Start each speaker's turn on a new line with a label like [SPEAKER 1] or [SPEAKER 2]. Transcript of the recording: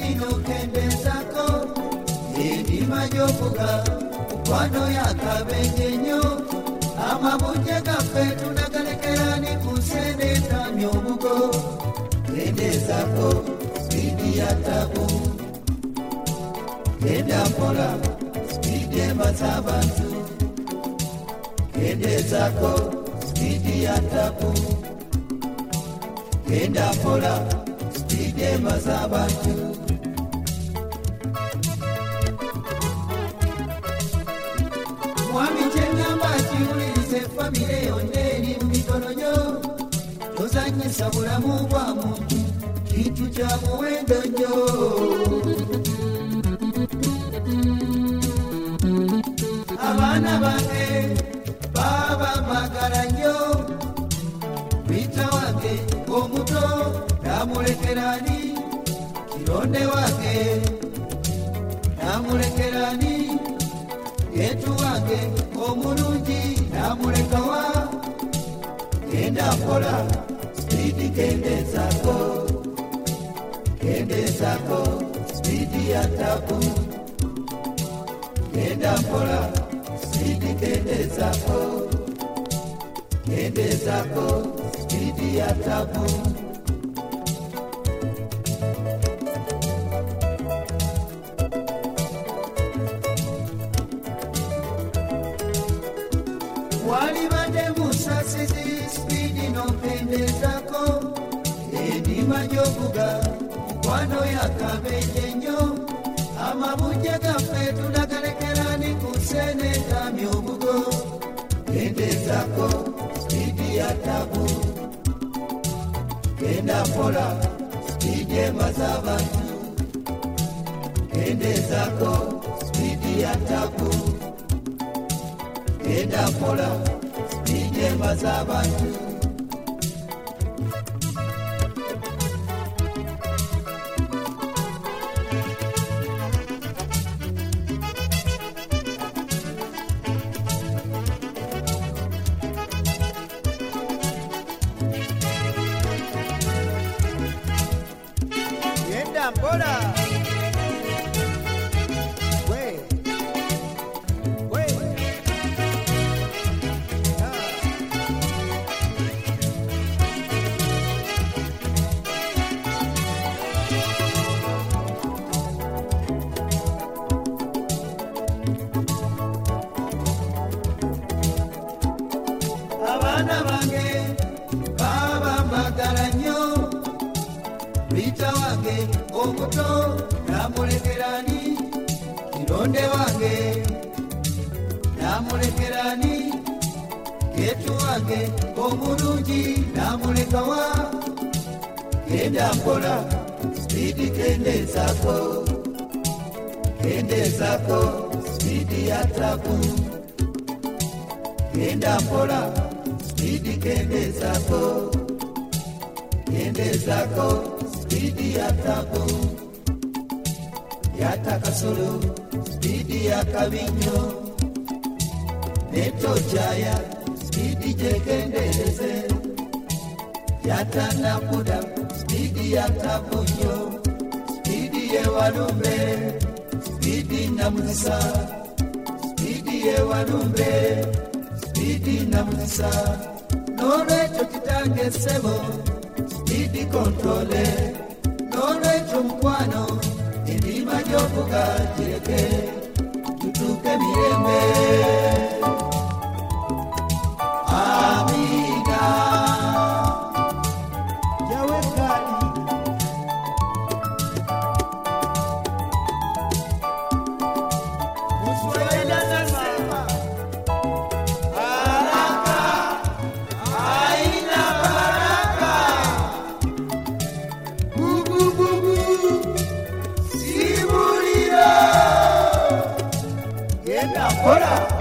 [SPEAKER 1] speedi no kende zako edi majofuga kwano yakabenje nyo amabunje gafe tunagalekerani kusende tamyobugo kende zako speedi ya tabu kenda pola speedi mazabantu kende zako speedi ya tabu kenda pola speedi mazabantu mwami chengamba chiulise famile yoneni mumikonojo tozanyisa bulamu bwa muntu kintu kya muwendo nnyo abaana bange baba magala nnyo Rita wange omuto namulekerani kironde wange namulekerani yetu wange omulungi namulekawa kenda mpola speedi kende zako speedi ya tabu kenda mpola speedi kende zako speedi ya tabu walibade musasizi speedi no kende zako edi majofuga kwano yakabenje nyo amabunje gafe tunagalekerani kusene tamyobugo kende zako speedi ya tabu kenda pola speedi mazabantu kende zako speedi ya tabu kenda pola speedi mazabantu Bola we abana bange baba magala nnyo Rita wange omuto namulekerani kironde wange namulekerani yetu wange omulungi namulekawa kenda mpola speedi kende zako speedi ya tabu kenda mpola speedi kende zako speedi ya tabu yatakasulu speedi ya kabinyo neto jaya speedi jekendeleze yatanakuda speedi ya tabunyo speedi ye walumbe speedi namuzisa speedi ye walumbe speedi namuzisa nolwecho kitange sebo speedi kontrole nolwecho mkwano endima jofuga jireke tutuke mirembe amina yawe kali muswahili anasema haraka haina baraka bubububu Sibulira Yenda Bola